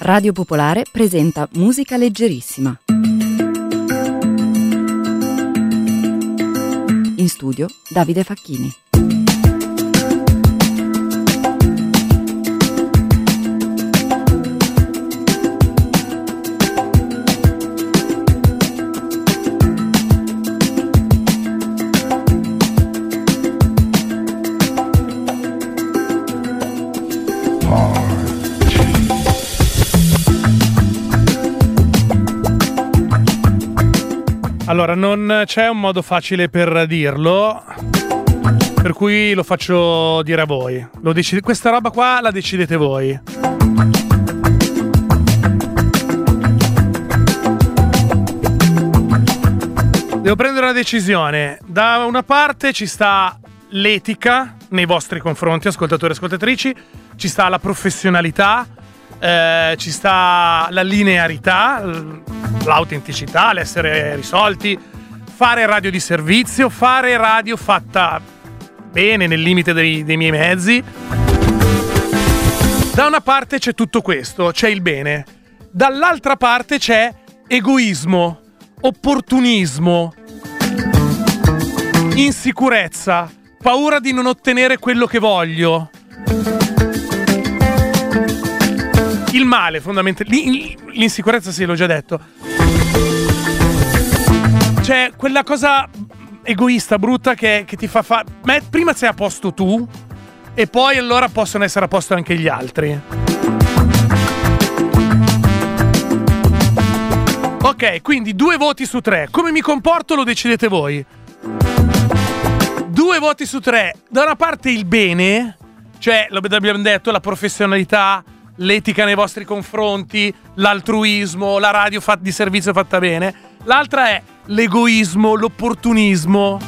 Radio Popolare presenta Musica Leggerissima. In studio Davide Facchini. Allora, non c'è un modo facile per dirlo, per cui lo faccio dire a voi. Questa roba qua la decidete voi. Devo prendere una decisione. Da una parte ci sta l'etica nei vostri confronti, ascoltatori e ascoltatrici, ci sta la professionalità, ci sta la linearità, l'autenticità, l'essere risolti, fare radio di servizio, fare radio fatta bene nel limite dei miei mezzi. Da una parte c'è tutto questo, c'è il bene. Dall'altra parte c'è egoismo, opportunismo, insicurezza, paura di non ottenere quello che voglio. Il male, fondamentalmente, l'insicurezza, sì, l'ho già detto. C'è quella cosa egoista, brutta, che ti fa fare. Prima sei a posto tu, e poi allora possono essere a posto anche gli altri. Ok, quindi 2 voti su 3. Come mi comporto lo decidete voi. 2 voti su 3. Da una parte il bene, cioè, lo abbiamo detto, la professionalità, l'etica nei vostri confronti, l'altruismo, la radio di servizio fatta bene. L'altra è l'egoismo, l'opportunismo.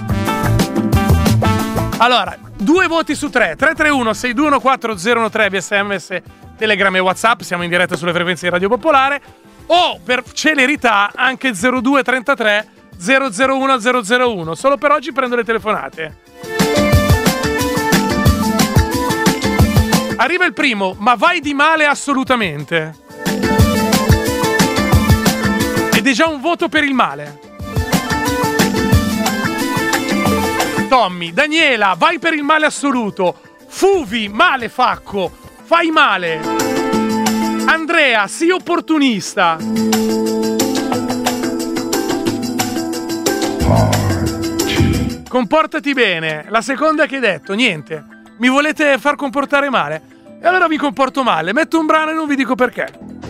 Allora, 2 voti su 3. 331-621-4013 via SMS, Telegram e WhatsApp. Siamo in diretta sulle frequenze di Radio Popolare. O per celerità anche 0233 001 001. Solo per oggi prendo le telefonate. Arriva il primo, ma vai di male assolutamente. Ed è già un voto per il male. Tommy, Daniela, vai per il male assoluto. Fuvi, male Facco, fai male. Andrea, sii opportunista. Comportati bene. La seconda che hai detto, niente. Mi volete far comportare male? E allora mi comporto male. Metto un brano e non vi dico perché.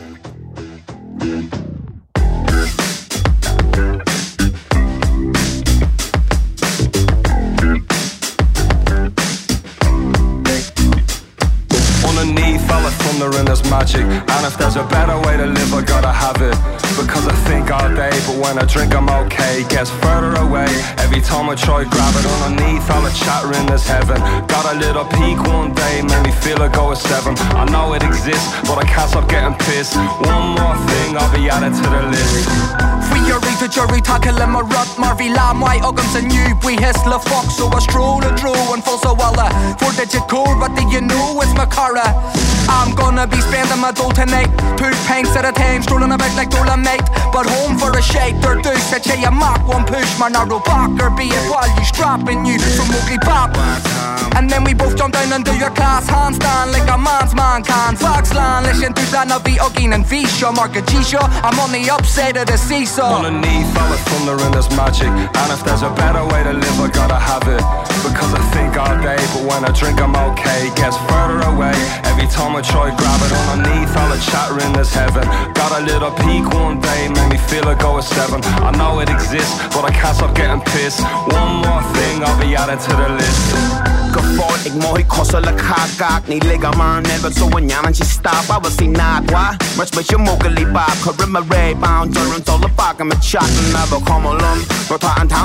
Underneath all the thunder and there's magic, and if there's a better way to live I gotta have it. Because I think all day, but when I drink I'm okay. Gets further away every time I try grab it. Underneath all the chattering there's heaven. Got a little peak one day, made me feel like I was 7. I know it exists, but I can't stop getting pissed. One more thing, I'll be added to the list. Free your read to jury tackle in my rut. Marvy lamb, my uggums and you. We hiss la fox, so I stroll and drew and full so walla. 4-digit code, what do you know? It's my cara. I'm gonna be spending my dough tonight. 2 pints at a time, strolling about like Dolomite. But home for a shake, they're deuce. Said you mark one push, my narrow back. Or be it while you strapping you from ugly pop. And then we both jump down and do your class handstand like a man's man can. Foxland, listen to that, I'll be Ugging and Visha. Mark a G-Show, I'm on the upside of the seesaw. Underneath all the thunder and there's magic, and if there's a better way to live I gotta have it. Because I think all day, but when I drink I'm okay. Gets further away every time I try grab it. Underneath all the chattering there's heaven. Got a little peak one day, made me feel like I was 7. I know it exists, but I can't stop getting pissed. One more thing, I'll be added to the list. Ik mooi kossen le kakak Ni ligga man never so when yaman she stop I was seen not why Much but you mogely bop Karima ray bound Durant all the fuck I'm a chat and never come along Rota and time will go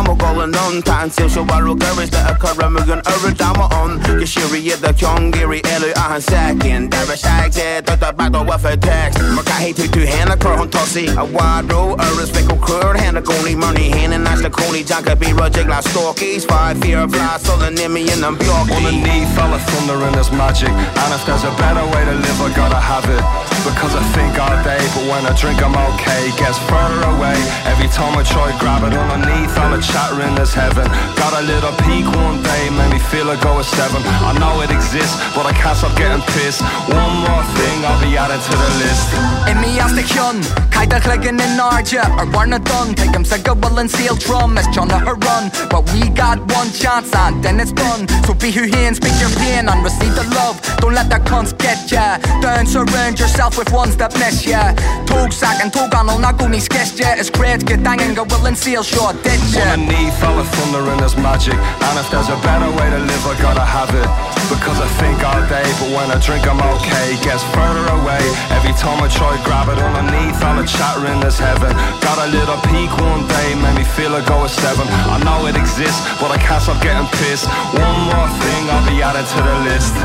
man done. Tan till så var och görs det occur med en överdamer on. Jag kör the Kyongiri eller han säken. Där är säkert att det bara var för text. Man kan hit to henne kör hon tar sig. A wide road, respect och kör henne goni money henne nästa koni janka be reject like stalkies. 5 fear fly so the name in them bjorky. Underneath fella thunder and there's magic. And if there's a better way to live I gotta have it. Because I think all day but when I drink I'm okay. Gets further away every time I try grab it. Underneath all the chattering there's heaven. Got a little peak one day made me feel I go a 7. I know it exists but I can't stop getting pissed. One more thing I'll be adding to the list. In me as the kyun, kaida clicking in Arja or Warner Dunn. Take him Sega will and seal drum as John her run. But we got one chance and then it's done. So be who here and speak your pain and receive the love. Don't let the cunts get ya. Don't surround yourself with ones that mess ya. Tog sack and tog on all naguni sketch ya. It's great get danging go will and seal short dead ya. Underneath all the thunder and there's magic. And if there's a better way to live I gotta have it. Because I think all day but when I drink I'm okay. Gets further away every time I try grab it. Underneath all the chattering there's heaven. Got a little peak one day made me feel I go a 7. I know it exists but I can't stop getting pissed. One more thing I'll be added to the list.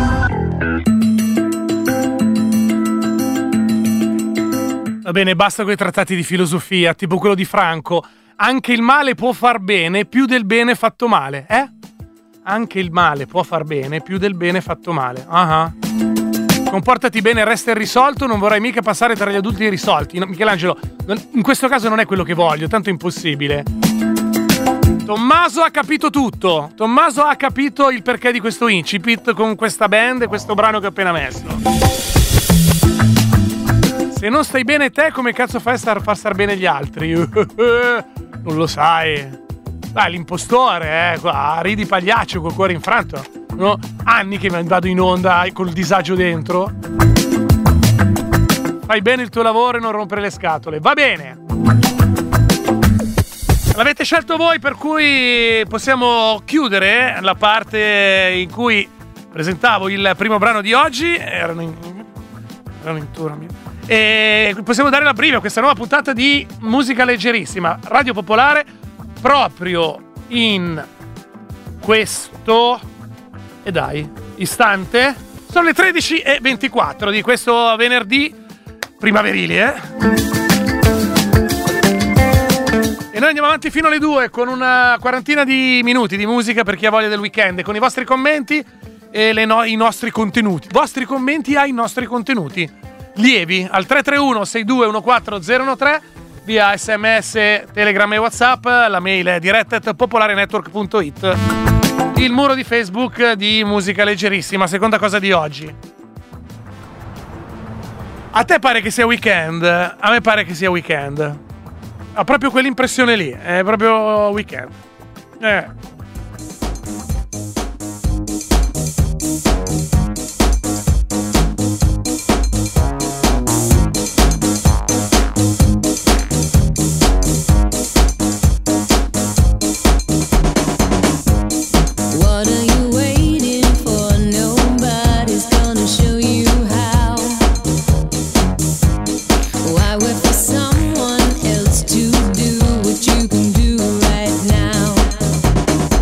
Va bene, basta con i trattati di filosofia, tipo quello di Franco. Anche il male può far bene più del bene fatto male, eh? Anche il male può far bene più del bene fatto male. Comportati bene, resta irrisolto, non vorrai mica passare tra gli adulti irrisolti. No, Michelangelo, in questo caso non è quello che voglio, tanto è impossibile. Tommaso ha capito tutto. Tommaso ha capito il perché di questo incipit con questa band e questo brano che ho appena messo. Se non stai bene te, come cazzo fai a far star bene gli altri? Non lo sai. Dai, l'impostore, qua, ridi pagliaccio col cuore infranto. No? Anni che vado in onda col disagio dentro. Fai bene il tuo lavoro e non rompere le scatole. Va bene. L'avete scelto voi, per cui possiamo chiudere la parte in cui presentavo il primo brano di oggi. Erano in tour. E possiamo dare la brivia a questa nuova puntata di Musica Leggerissima, Radio Popolare, proprio in questo istante. Sono le 13:24 di questo venerdì primaverile, E noi andiamo avanti fino alle 2 con una quarantina di minuti di musica per chi ha voglia del weekend, con i vostri commenti e i nostri contenuti. Vostri commenti ai nostri contenuti lievi al 331-6214-013 via SMS, Telegram e WhatsApp. La mail è diretta@popolarenetwork.it. Il muro di Facebook di Musica Leggerissima. Seconda cosa di oggi. A te pare che sia weekend? A me pare che sia weekend. Ha proprio quell'impressione lì. È proprio weekend. Someone else to do what you can do right now.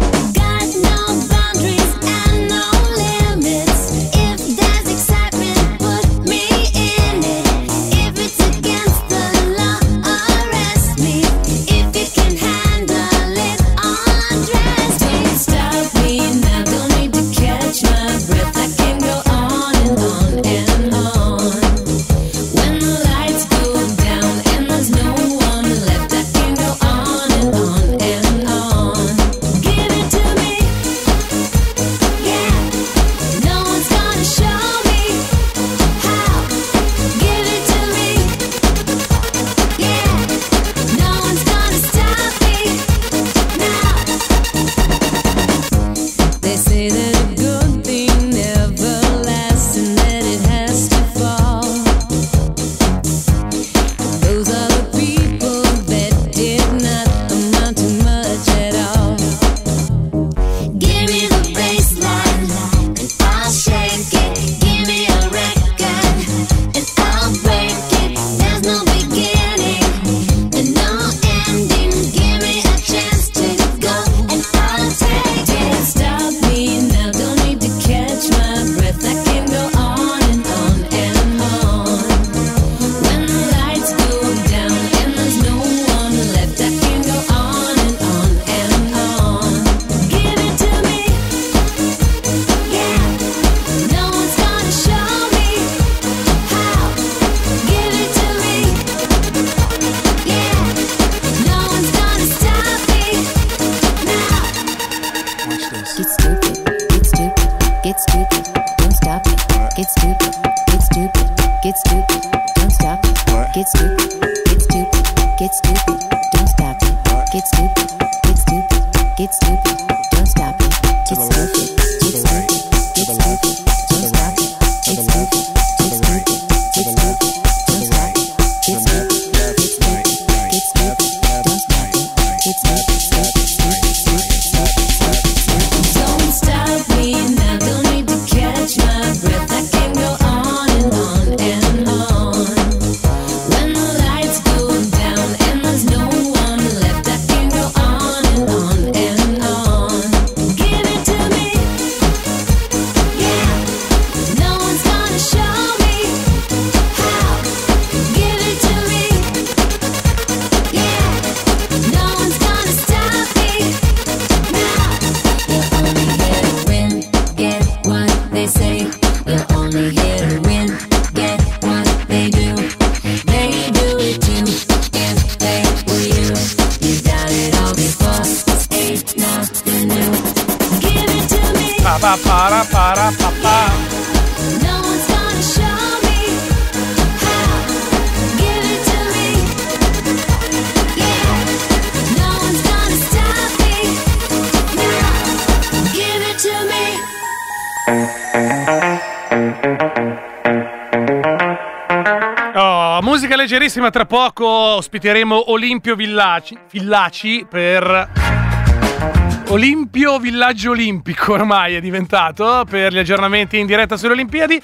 Musica leggerissima, tra poco ospiteremo Olimpio Villaci per Olimpio Villaggio Olimpico, ormai è diventato, per gli aggiornamenti in diretta sulle Olimpiadi.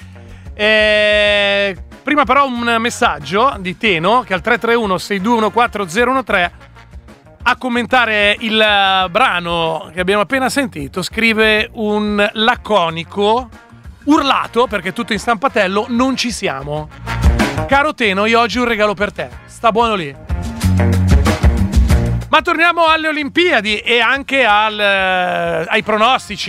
Prima però un messaggio di Teno che al 331-6214013 a commentare il brano che abbiamo appena sentito scrive un laconico urlato, perché è tutto in stampatello: non ci siamo. Caro Teno, io oggi ho un regalo per te. Sta buono lì. Ma torniamo alle Olimpiadi e anche ai pronostici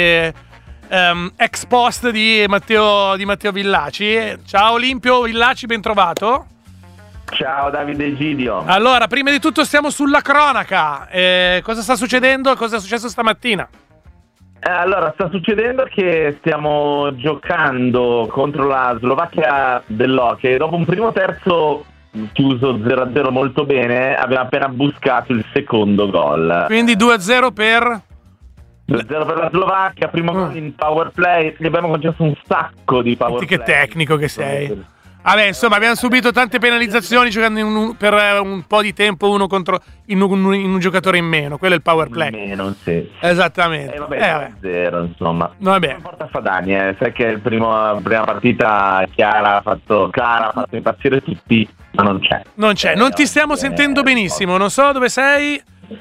ex post di Matteo Villaci. Ciao Olimpio Villaci, ben trovato. Ciao Davide Egidio. Allora, prima di tutto stiamo sulla cronaca. Cosa sta succedendo? Cosa è successo stamattina? Allora, sta succedendo che stiamo giocando contro la Slovacchia dell'hockey. Dopo un primo terzo chiuso 0-0 molto bene, abbiamo appena buscato il secondo gol. Quindi 2-0 per 2-0 per la Slovacchia, primo gol in power play. Gli abbiamo concesso un sacco di power play. Che tecnico che sei. Vabbè, insomma, abbiamo subito tante penalizzazioni giocando per un po' di tempo uno contro in un giocatore in meno. Quello è il power play. In meno, sì. Esattamente. Vabbè, 0, insomma. Vabbè. Non porta Fadani, sai che la prima partita Chiara ha fatto impazzire tutti, ma non c'è. Non ti stiamo sentendo benissimo, non so dove sei.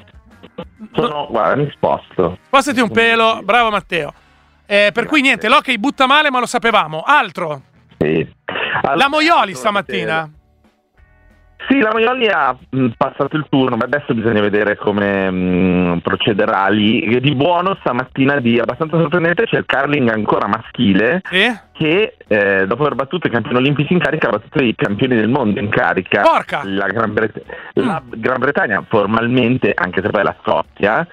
Guarda, mi sposto. Spostati un pelo, bravo Matteo. Per cui niente, l'hockey butta male, ma lo sapevamo. Altro? Sì. Allora, la Moioli stamattina? Sì, la Moioli ha passato il turno, ma adesso bisogna vedere come procederà lì. Di buono stamattina, abbastanza sorprendente, c'è il curling ancora maschile che dopo aver battuto i campioni olimpici in carica ha battuto i campioni del mondo in carica. Porca! La Gran Bretagna formalmente, anche se poi è la Scozia,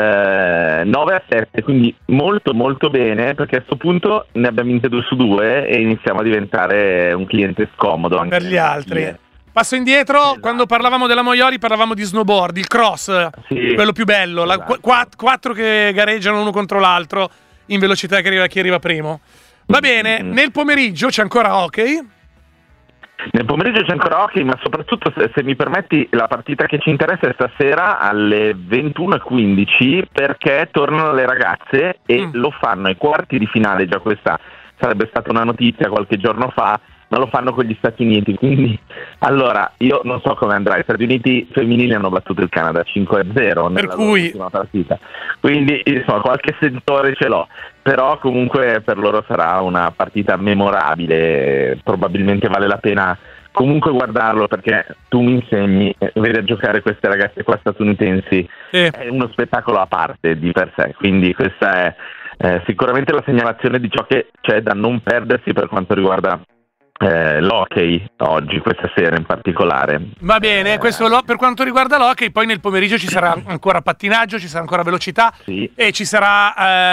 9-7, quindi molto molto bene, perché a questo punto ne abbiamo vinte 2 su 2 e iniziamo a diventare un cliente scomodo anche per gli altri. Passo indietro, esatto. Quando parlavamo della Moioli parlavamo di snowboard, il cross, sì, quello più bello, esatto. 4 che gareggiano uno contro l'altro in velocità, che chi arriva primo. Va bene, nel pomeriggio c'è ancora hockey. Nel pomeriggio c'è ancora hockey, ma soprattutto, se mi permetti, la partita che ci interessa è stasera alle 21:15, perché tornano le ragazze e lo fanno ai quarti di finale. Già questa sarebbe stata una notizia qualche giorno fa, ma lo fanno con gli Stati Uniti. Quindi, allora, io non so come andrà. Gli Stati Uniti femminili hanno battuto il Canada 5-0 nella ultima partita. Quindi, insomma, qualche sentore ce l'ho. Però comunque per loro sarà una partita memorabile, probabilmente vale la pena comunque guardarlo, perché tu mi insegni, vedere giocare queste ragazze qua statunitensi è uno spettacolo a parte di per sé, quindi questa è sicuramente la segnalazione di ciò che c'è da non perdersi per quanto riguarda l'hockey oggi, questa sera in particolare. Va bene, questo per quanto riguarda l'hockey. Poi nel pomeriggio ci sarà ancora pattinaggio, ci sarà ancora velocità, sì, e ci sarà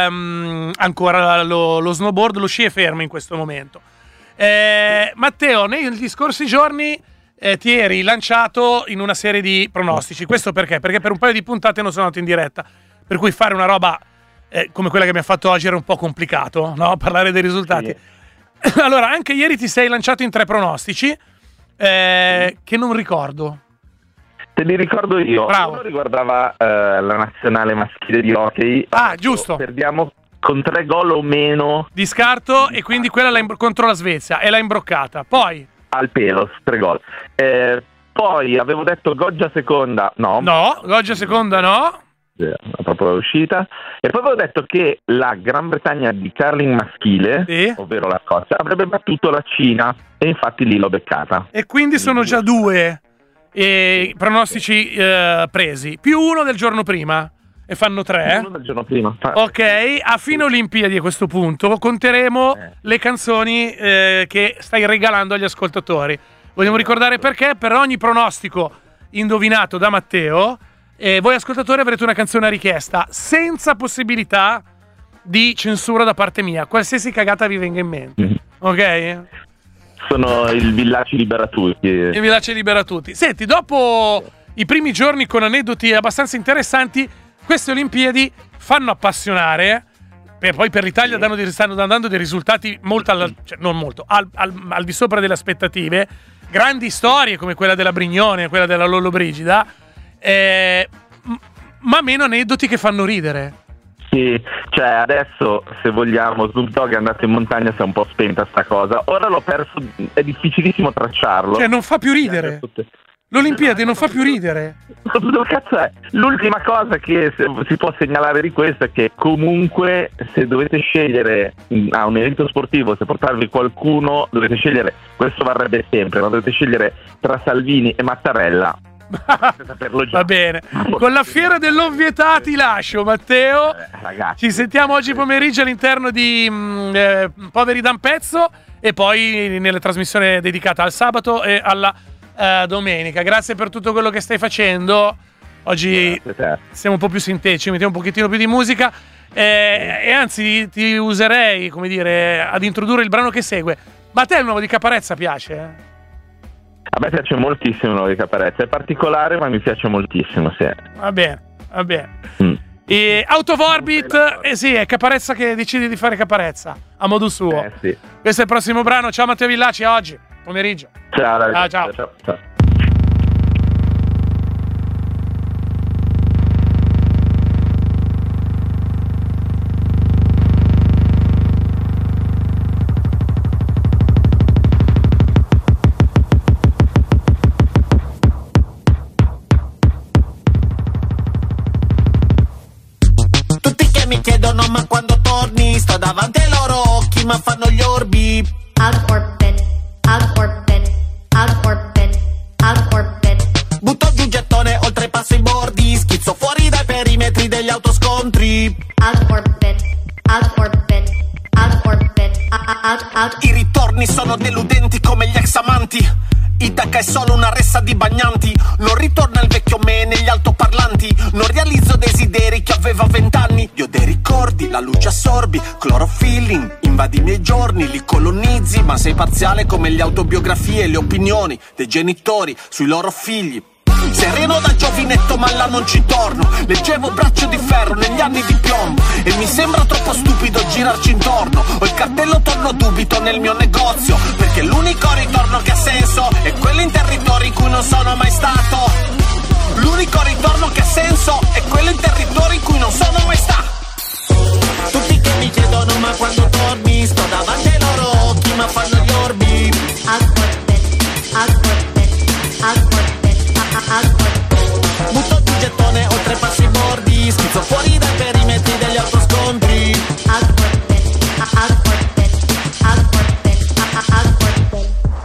ancora lo snowboard. Lo sci è fermo in questo momento. Matteo, negli scorsi giorni ti eri lanciato in una serie di pronostici. Questo perché? Perché per un paio di puntate non sono andato in diretta, per cui fare una roba come quella che abbiamo fatto oggi era un po' complicato, no? Parlare dei risultati. Sì. Allora, anche ieri ti sei lanciato in 3 pronostici che non ricordo. Te li ricordo io. Bravo. Uno riguardava la nazionale maschile di hockey. Giusto. Perdiamo con 3 gol o meno di scarto, e quindi quella contro la Svezia e l'ha imbroccata. Poi al pelo, 3 gol. Poi avevo detto Goggia seconda, no, Goggia seconda no, proprio uscita. E poi avevo detto che la Gran Bretagna di curling maschile, sì, ovvero la Scozia, avrebbe battuto la Cina, e infatti lì l'ho beccata. E quindi sono già 2 pronostici presi, più uno del giorno prima, e fanno 3. Uno del giorno prima. Ok, a fine Olimpiadi a questo punto conteremo le canzoni che stai regalando agli ascoltatori. Vogliamo ricordare perché per ogni pronostico indovinato da Matteo voi ascoltatori avrete una canzone a richiesta, senza possibilità di censura da parte mia, qualsiasi cagata vi venga in mente. Ok? Sono il Villacci Libera Tutti. Il Villacci Libera Tutti. Senti, dopo i primi giorni con aneddoti abbastanza interessanti, queste Olimpiadi fanno appassionare, e poi per l'Italia stanno dando dei risultati al di sopra delle aspettative, grandi storie come quella della Brignone, quella della Lollobrigida, ma meno aneddoti che fanno ridere. Sì, cioè adesso, se vogliamo, Snoop Dogg è andato in montagna, si è un po' spenta sta cosa. Ora l'ho perso, è difficilissimo tracciarlo. Cioè non fa più ridere. L'Olimpiadi non fa più ridere. Dove cazzo è? L'ultima cosa che si può segnalare di questo è che comunque, se dovete scegliere un evento sportivo, se portarvi qualcuno, dovete scegliere, questo varrebbe sempre, ma dovete scegliere tra Salvini e Mattarella. Va bene, con la fiera dell'ovvietà ti lascio, Matteo. Ragazzi, ci sentiamo oggi pomeriggio all'interno di Poveri da un pezzo, e poi nella trasmissione dedicata al sabato e alla domenica. Grazie per tutto quello che stai facendo. Oggi siamo un po' più sintetici, mettiamo un pochettino più di musica e anzi ti userei, come dire, ad introdurre il brano che segue. Ma a te il nuovo di Caparezza piace? A me piace moltissimo il nuovo di Caparezza, è particolare ma mi piace moltissimo, sì. Va bene. E Out of Orbit, sì, è Caparezza che decide di fare Caparezza a modo suo. Sì. Questo è il prossimo brano. Ciao Matteo Villacci, a oggi pomeriggio. Ciao ragazzi. Ciao. Mi chiedono ma quando torni, sto davanti ai loro occhi ma fanno gli orbi. Out orbit, out orbit, out orbit, out orbit. Butto giù gettone, oltrepasso i bordi, schizzo fuori dai perimetri degli autoscontri. Out orbit, out orbit, out orbit, out. I ritorni sono deludenti come gli ex amanti. Itaca è solo una ressa di bagnanti. Non ritorna il vecchio me negli altoparlanti. Non realizzo desideri che aveva 20 anni. Io dei ricordi, la luce assorbi. Clorofilling, invadi i miei giorni. Li colonizzi, ma sei parziale come le autobiografie e le opinioni dei genitori sui loro figli. Sereno da giovinetto ma là non ci torno. Leggevo Braccio di ferro negli anni di piombo e mi sembra troppo stupido girarci intorno. Ho il cartello torno dubito nel mio negozio, perché l'unico ritorno che ha senso è quello in territori in cui non sono mai stato. L'unico ritorno che ha senso è quello in territori in cui non sono mai stato. Tutti che mi chiedono ma quando torni, sto davanti ai loro occhi ma fanno gli orbi. Out orbit, out orbit, out orbit. Butto giù gettone, oltrepasso i bordi, schizzo fuori dai perimetri degli autoscontri. Out orbit, out orbit, out orbit, out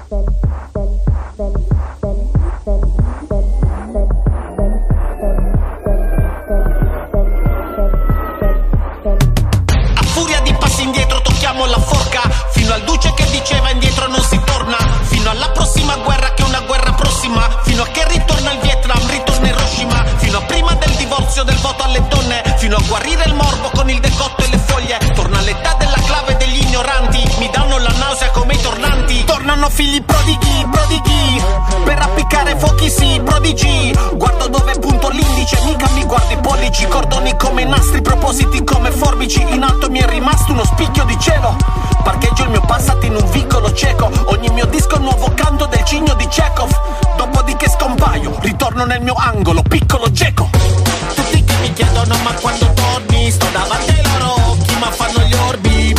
A furia di passi indietro tocchiamo la forca, fino al duce che diceva indietro non si torna, fino alla prossima guerra che è una guerra prossima, fino a che ritorna il Vietnam, ritorna Hiroshima, fino a prima del divorzio, del voto alle donne, fino a guarire il morbo con il decotto e le foglie. Torna l'età della clave degli ignoranti, mi danno la nausea come i tornanti. Tornano figli prodighi, prodighi. Per appiccare fuochi sì, prodigi. Guardo dove punto l'indice, mica mi guardi i pollici. Cordoni come nastri, propositi come forbici. In alto mi è rimasto uno spicchio di cielo. Parcheggio il mio passato in un vicolo cieco. Ogni mio disco è un nuovo canto del cigno di Chekhov. Dopodiché scompaio, ritorno nel mio angolo, piccolo geco. Tutti che mi chiedono ma quando torni, sto davanti ai loro occhi ma fanno gli orbi.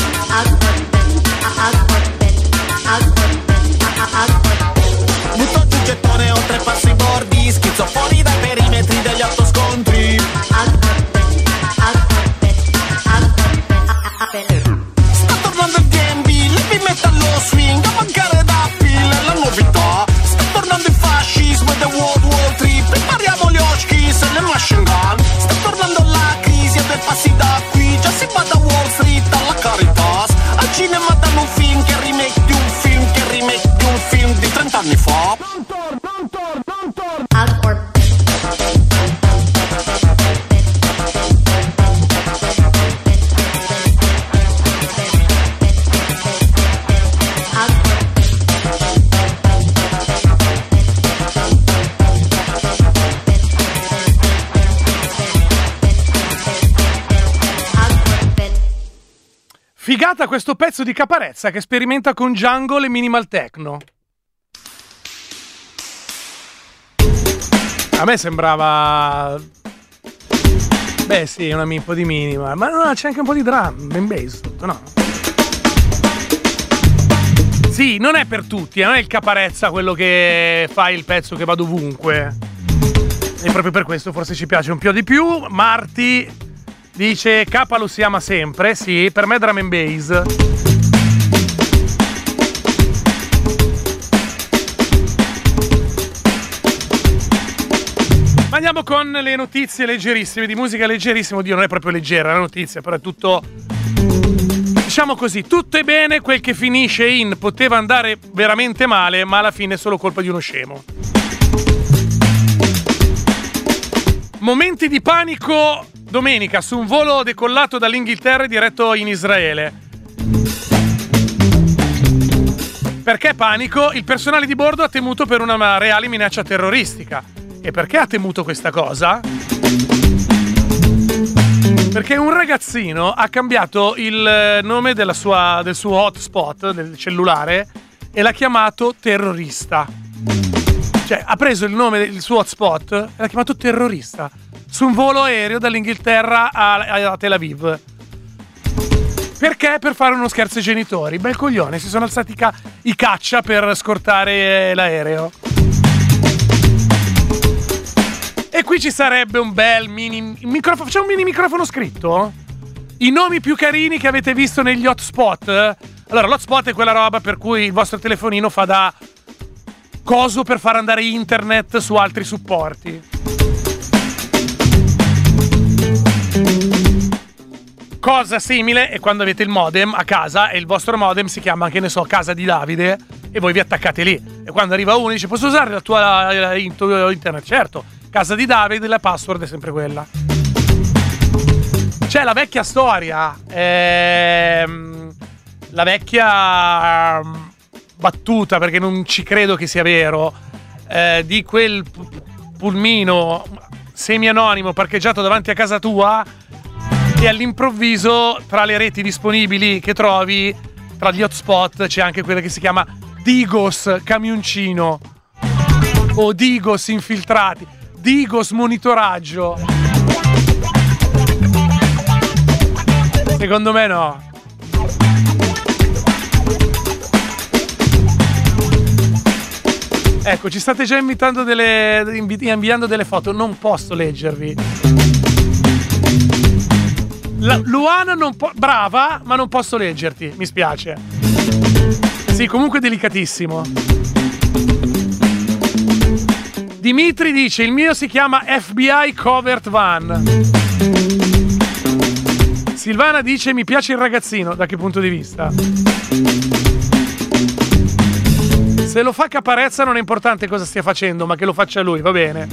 Butto giù gettone o trepasso i bordi, schizzo fuori dai perimetri degli autoscontri. Sta tornando il D&B, l'heavy metal lo swing, a mancare da pile la novità. Sta tornando il fascismo e the World War III, prepariamo gli Hotchkiss e le machine gun. Sta tornando la crisi e dei passi da qui, già si va da Wall Street alla Caritas. Al cinema danno un film che è remake di un film, che è remake di un film di 30 anni fa. Figata questo pezzo di Caparezza che sperimenta con jungle e minimal techno. A me sembrava... Beh sì, un po' di minimal, ma no, c'è anche un po' di drum and bass, tutto, no? Sì, non è per tutti, non è il Caparezza quello che fa il pezzo che va dovunque. E proprio per questo forse ci piace un po' di più. Marti dice Capa lo si ama sempre, sì, per me drum and bass. Ma andiamo con le notizie leggerissime, di musica leggerissima. Oddio, non è proprio leggera la notizia, però è tutto, diciamo così, tutto è bene quel che finisce in poteva andare veramente male, ma alla fine è solo colpa di uno scemo. Momenti di panico domenica su un volo decollato dall'Inghilterra e diretto in Israele. Perché panico? Il personale di bordo ha temuto per una reale minaccia terroristica. E perché ha temuto questa cosa? Perché un ragazzino ha cambiato il nome del suo hotspot del cellulare e l'ha chiamato terrorista. Cioè, ha preso il nome del suo hotspot e l'ha chiamato terrorista su un volo aereo dall'Inghilterra a Tel Aviv. Perché? Per fare uno scherzo ai genitori. Bel coglione, si sono alzati i caccia per scortare l'aereo. E qui ci sarebbe un bel mini microfono. Facciamo un mini microfono scritto? I nomi più carini che avete visto negli hotspot. Allora, l'hotspot è quella roba per cui il vostro telefonino fa da coso per far andare internet su altri supporti. Cosa simile è quando avete il modem a casa e il vostro modem si chiama, che ne so, Casa di Davide, e voi vi attaccate lì. E quando arriva uno e dice posso usare la tua internet? Certo, Casa di Davide, la password è sempre quella. C'è la vecchia storia, la vecchia battuta, perché non ci credo che sia vero, di quel pulmino semi-anonimo parcheggiato davanti a casa tua e all'improvviso tra le reti disponibili che trovi, tra gli hotspot, c'è anche quella che si chiama Digos camioncino o Digos infiltrati, Digos monitoraggio. Secondo me no. Ecco, ci state già inviando delle foto, non posso leggervi. Luana brava, ma non posso leggerti, mi spiace. Sì, comunque delicatissimo. Dimitri dice il mio si chiama FBI Covert Van. Silvana dice mi piace il ragazzino. Da che punto di vista? Se lo fa Caparezza non è importante cosa stia facendo, ma che lo faccia lui, va bene.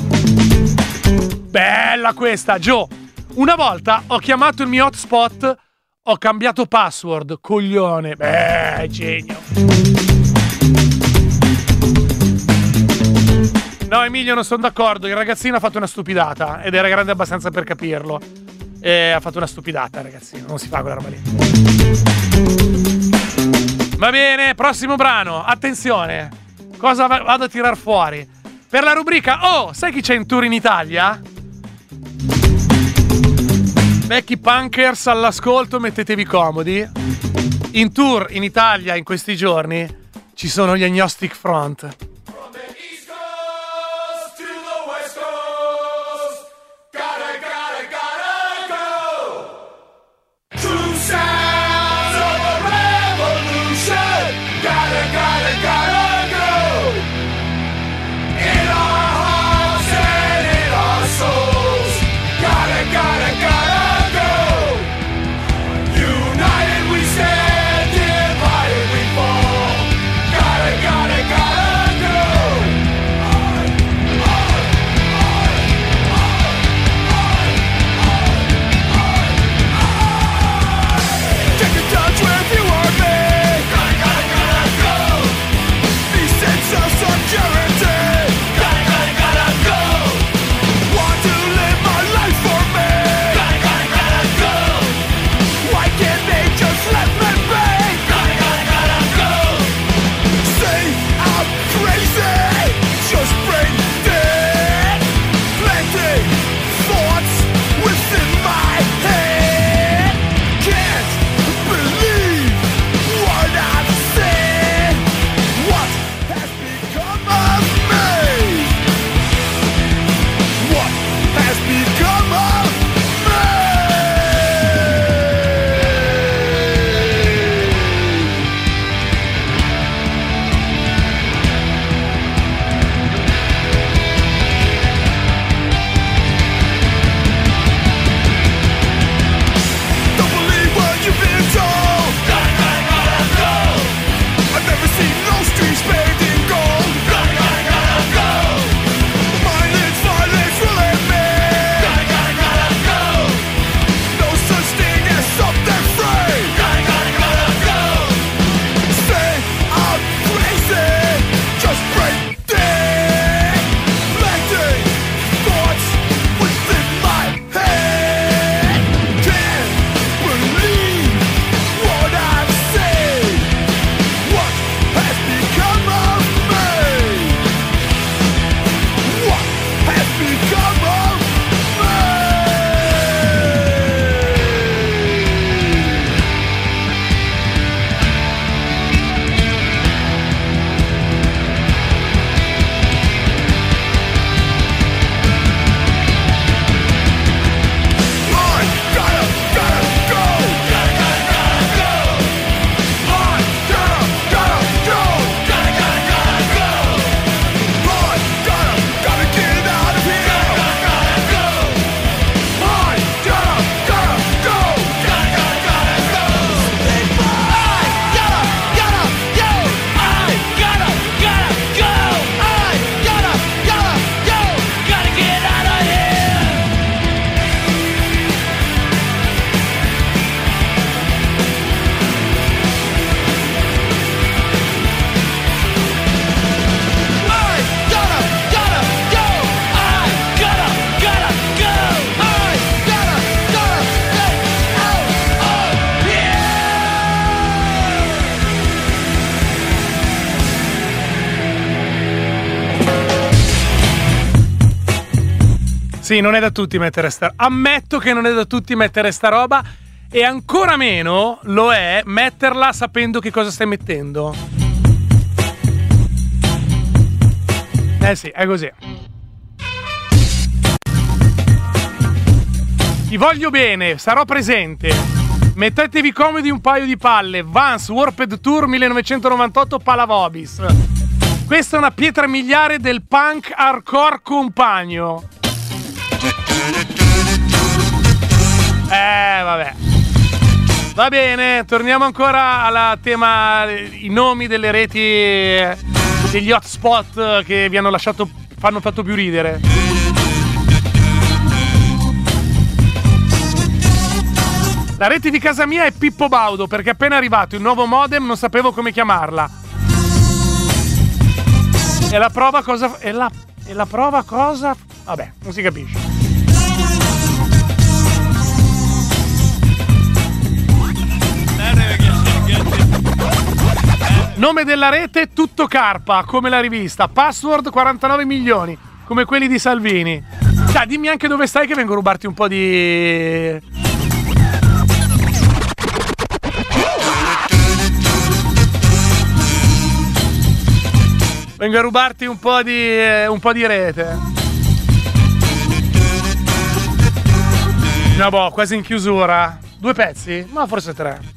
Bella questa, Gio. Una volta ho chiamato il mio hotspot, ho cambiato password, coglione. Beh, genio. No, Emilio, non sono d'accordo. Il ragazzino ha fatto una stupidata ed era grande abbastanza per capirlo. Ha fatto una stupidata, ragazzino. Non si fa quella roba lì. Va bene, prossimo brano. Attenzione. Cosa vado a tirar fuori? Per la rubrica sai chi c'è in tour in Italia? Vecchi punkers all'ascolto, mettetevi comodi. In tour in Italia in questi giorni ci sono gli Agnostic Front. Sì, non è da tutti mettere ammetto che non è da tutti mettere sta roba, e ancora meno lo è metterla sapendo che cosa stai mettendo. Sì, è così. Ti voglio bene, sarò presente. Mettetevi comodi un paio di palle. Vans Warped Tour 1998 Palavobis. Questa è una pietra miliare del punk hardcore compagno. Vabbè. Va bene, torniamo ancora al tema, i nomi delle reti, degli hotspot che vi hanno fanno fatto più ridere. La rete di casa mia è Pippo Baudo, perché appena arrivato il nuovo modem non sapevo come chiamarla. E la prova cosa... E la prova cosa? Vabbè, non si capisce. Nome della rete, tutto Carpa, come la rivista. Password 49 milioni, come quelli di Salvini. Dai, dimmi anche dove stai che vengo a rubarti un po' di... Vengo a rubarti un po' di rete. No, boh, quasi in chiusura. 2 pezzi? Ma forse 3.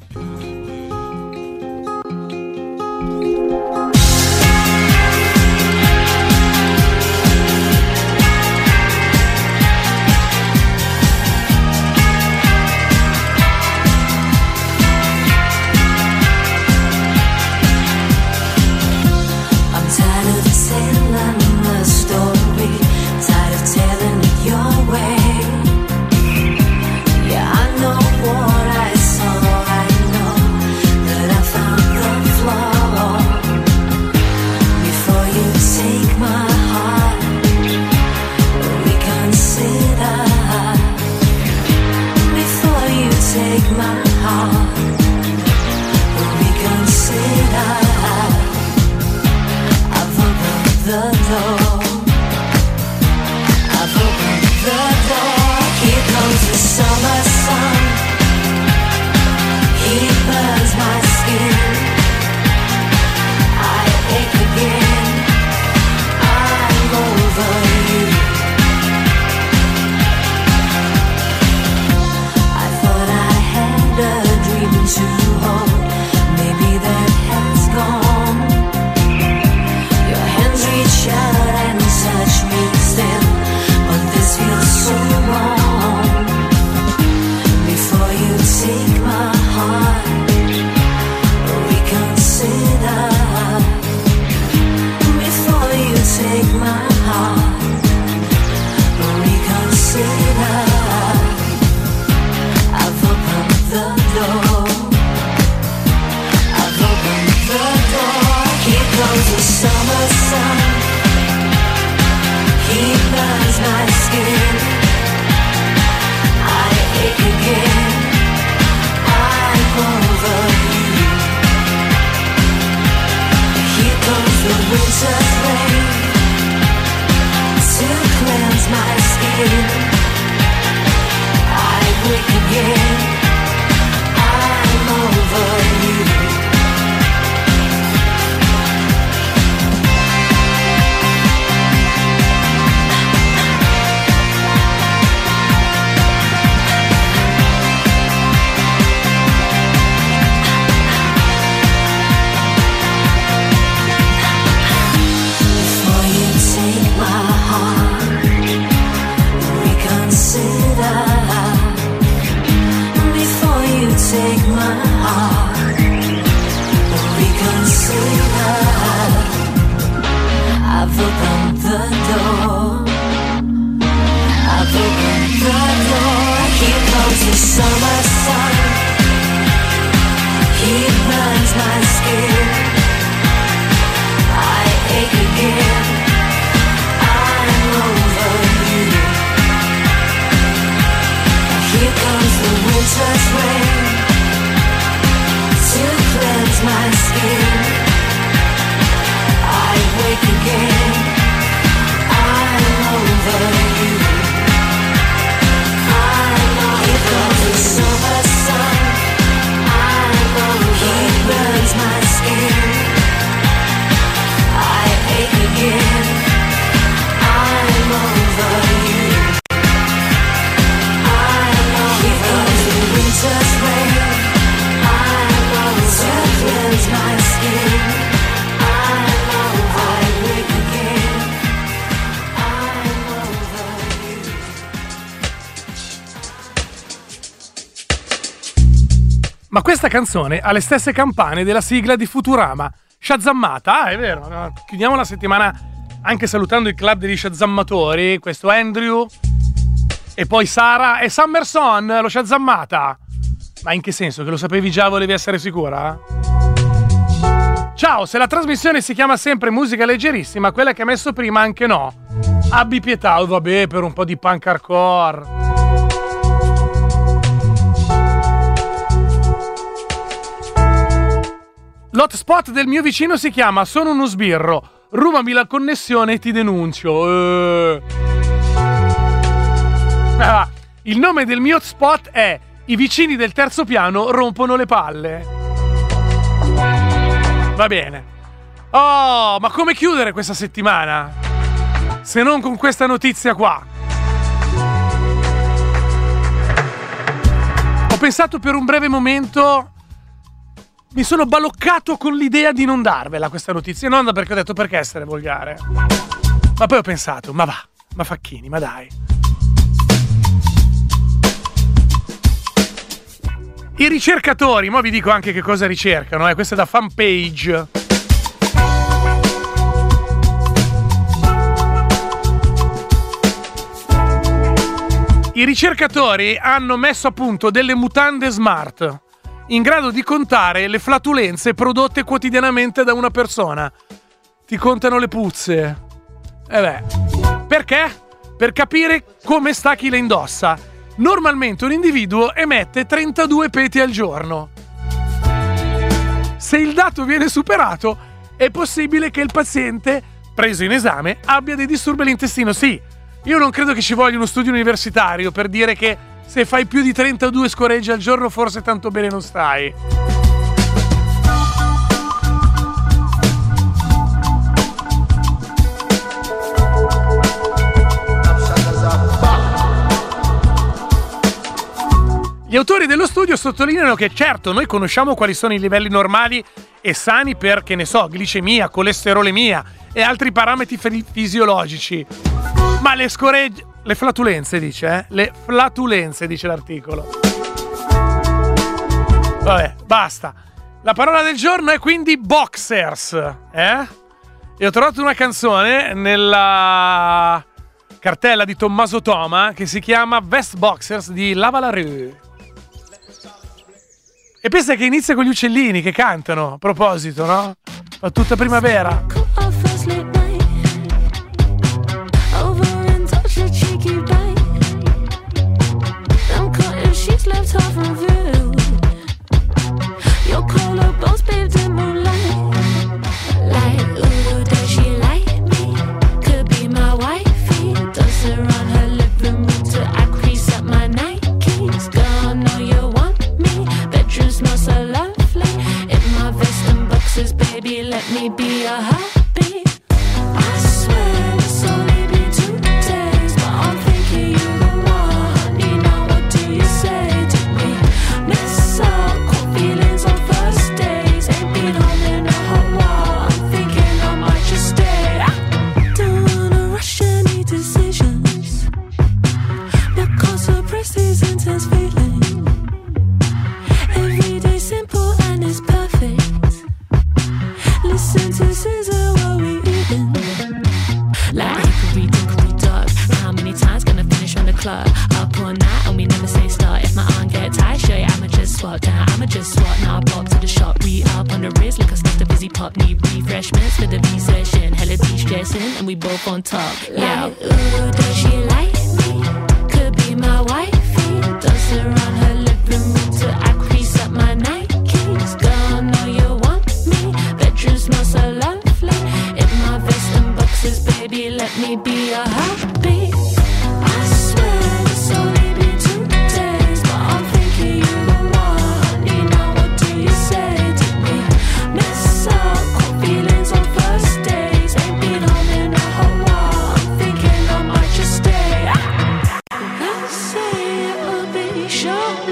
Ma questa canzone ha le stesse campane della sigla di Futurama, Shazammata. Ah, è vero, no? Chiudiamo la settimana anche salutando il club degli Shazammatori. Questo Andrew e poi Sara e Summerson, lo Shazammata. Ma in che senso? Che lo sapevi già, volevi essere sicura? Ciao, se la trasmissione si chiama sempre Musica Leggerissima, quella che ha messo prima anche no. Abbi pietà, vabbè, per un po' di punk hardcore. L'hotspot del mio vicino si chiama Sono uno sbirro, rubami la connessione e ti denuncio. Il nome del mio hotspot è I vicini del terzo piano rompono le palle. Va bene. Oh, ma come chiudere questa settimana? Se non con questa notizia qua. Ho pensato per un breve momento, mi sono baloccato con l'idea di non darvela questa notizia. Non perché ho detto perché essere volgare. Ma poi ho pensato, ma va, ma Facchini, ma dai. I ricercatori, mo vi dico anche che cosa ricercano, questo è da Fanpage. I ricercatori hanno messo a punto delle mutande smart in grado di contare le flatulenze prodotte quotidianamente da una persona. Ti contano le puzze. Perché? Per capire come sta chi le indossa. Normalmente un individuo emette 32 peti al giorno. Se il dato viene superato, è possibile che il paziente, preso in esame, abbia dei disturbi all'intestino. Sì, io non credo che ci voglia uno studio universitario per dire che se fai più di 32 scoregge al giorno forse tanto bene non stai. Gli autori dello studio sottolineano che certo noi conosciamo quali sono i livelli normali e sani per, che ne so, glicemia, colesterolemia e altri parametri fisiologici, ma le flatulenze dice, le flatulenze dice l'articolo. Vabbè, basta. La parola del giorno è quindi boxers, E ho trovato una canzone nella cartella di Tommaso Toma che si chiama Vest Boxers di Lava La Rue. E pensa che inizia con gli uccellini che cantano, a proposito, no? Fa tutta primavera. Baby, let me be a heartbeat. I swear it's only been 2 days, but I'm thinking you're the one. Honey, now what do you say to me? Miss up, caught feelings on first days. Ain't been home in a hot while. I'm thinking I might just stay. Don't wanna rush any decisions, because suppress these intense feelings. Every day simple and it's perfect. Listen to Scissor while we eating. Like hickory dock. How many times gonna finish on the clock? Up all night and we never say start. If my arm get tight, show you I'ma just swap down. I'ma just swap now. I pop to the shop, re up on the wrist like I stuffed a busy pop. Need refreshments for the B session. Hella de-stressing and we both on top. Yeah. Like, ooh, does she like me? Could be my wifey. Does it run her living room till I crease up my Nikes? Girl, know you want me. Bedroom smells so lovely. In my vest and boxes, baby, let me be a heartbeat. I swear it's only been 2 days, but I'm thinking you're the one. Honey, now what do you say to me? Miss up, caught feelings on first days. Ain't been home in a hot while. I'm thinking I might just stay. Let's say it will be short.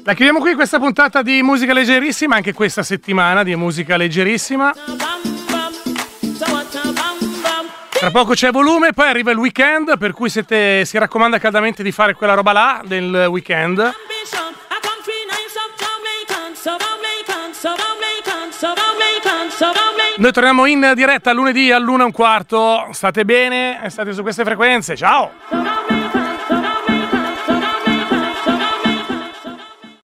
La chiudiamo qui questa puntata di Musica Leggerissima, anche questa settimana di Musica Leggerissima. Tra poco c'è volume, poi arriva il weekend, per cui si raccomanda caldamente di fare quella roba là del weekend. Noi torniamo in diretta lunedì all'1:15. State bene, state su queste frequenze. Ciao!